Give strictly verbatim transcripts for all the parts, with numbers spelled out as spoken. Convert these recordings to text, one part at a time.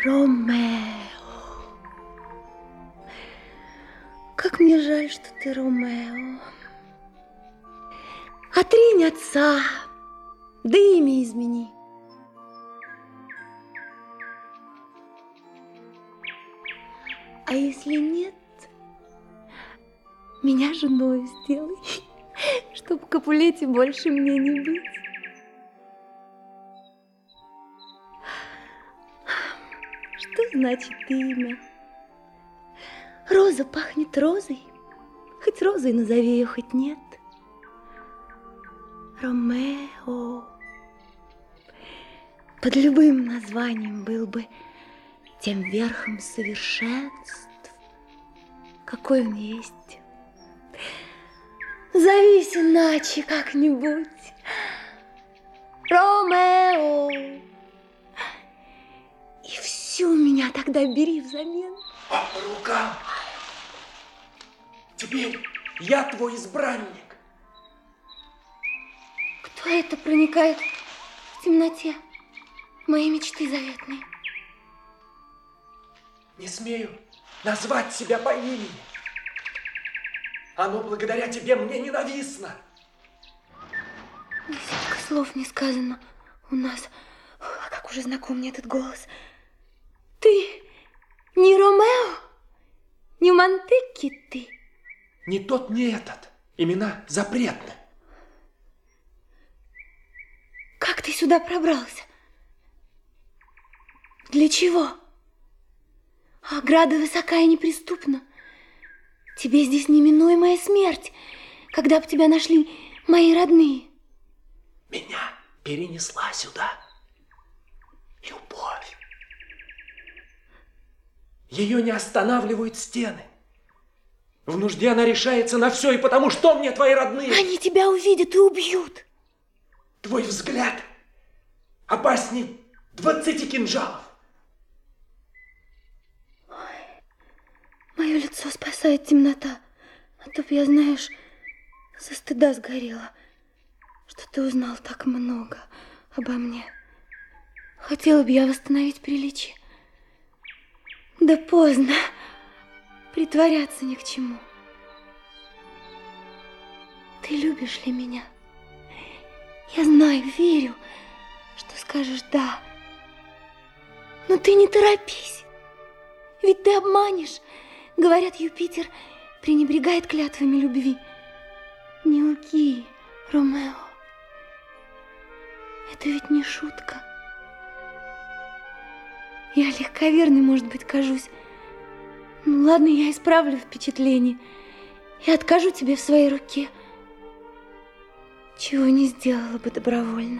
Ромео. Как мне жаль, что ты Ромео. Отринь отца, да имя измени. А если нет, меня женой сделай, чтоб Капулетти больше мне не быть. Что значит имя? Роза пахнет розой, хоть розой назови ее, хоть нет. Ромео. Под любым названием был бы тем верхом совершенств, какой он есть. Зовись иначе как-нибудь. Ромео. И всю меня тогда бери взамен. А по рукам. Теперь я твой избранник. Кто это проникает в темноте моей мечты заветной? Не смею назвать себя по имени. Оно благодаря тебе мне ненавистно. Десятка слов не сказано у нас. А как уже знаком мне этот голос. Ты не Ромео, не Монтекки ты. Ни тот, ни этот. Имена запретны. Как ты сюда пробрался? Для чего? Ограда высока и неприступна. Тебе здесь неминуемая смерть, когда бы тебя нашли мои родные. Меня перенесла сюда любовь. Ее не останавливают стены. В нужде она решается на все, и потому что мне твои родные. Они тебя увидят и убьют. Твой взгляд опасней двадцати кинжалов. Мое лицо спасает темнота, а то б я, знаешь, со стыда сгорела, что ты узнал так много обо мне. Хотела бы я восстановить приличие. Да поздно, притворяться ни к чему. Ты любишь ли меня? Я знаю, верю, что скажешь «да». Но ты не торопись, ведь ты обманешь. Говорят, Юпитер пренебрегает клятвами любви. Не лги, Ромео. Это ведь не шутка. Я легковерной, может быть, кажусь. Ну ладно, я исправлю впечатление и откажу тебе в своей руке, чего не сделала бы добровольно.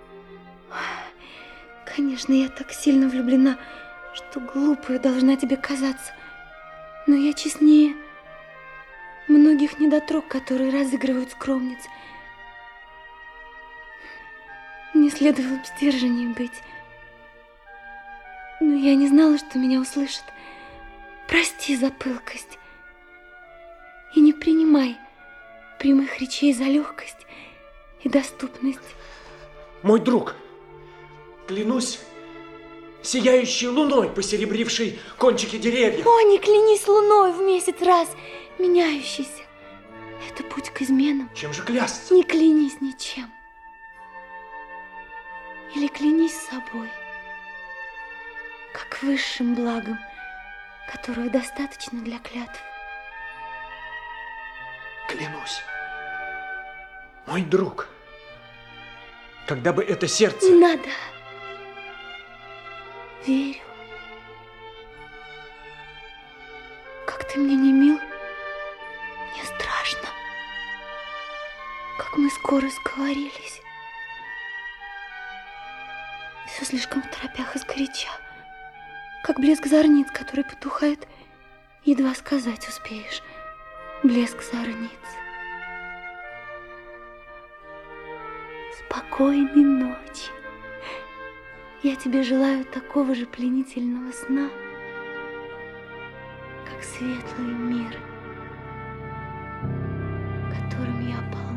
Конечно, я так сильно влюблена, что глупая должна тебе казаться. Но я честнее многих недотрог, которые разыгрывают скромниц. Мне следовало бы сдержаннее быть. Но я не знала, что меня услышат. Прости за пылкость. И не принимай прямых речей за легкость и доступность. Мой друг, клянусь сияющей луной, посеребрившей кончики деревьев. О, не клянись луной в месяц раз меняющийся. Это путь к изменам. Чем же клясться? Не клянись ничем. Или клянись собой, как высшим благом, которого достаточно для клятв. Клянусь, мой друг, когда бы это сердце... Не надо. Верю. Как ты мне не мил, мне страшно. Как мы скоро сговорились. Все слишком в торопях и сгоряча. Как блеск зорниц, который потухает, едва сказать успеешь. Блеск зорниц. Спокойной ночи. Я тебе желаю такого же пленительного сна, как светлый мир, которым я полна.